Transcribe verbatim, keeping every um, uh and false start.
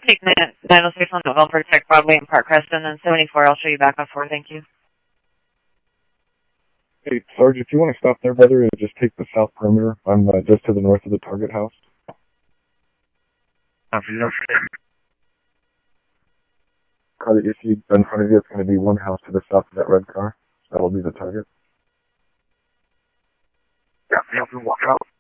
take nine oh six on November, protect Broadway and Park Crest, and then seventy-four, I'll show you back on four, thank you. Hey, Sarge, if you want to stop there, brother, just take the south perimeter. I'm uh, just to the north of the target house. Copy, yes. Car that you see in front of you, it's going to be one house to the south of that red car. That'll be the target. Yeah, you have to watch out.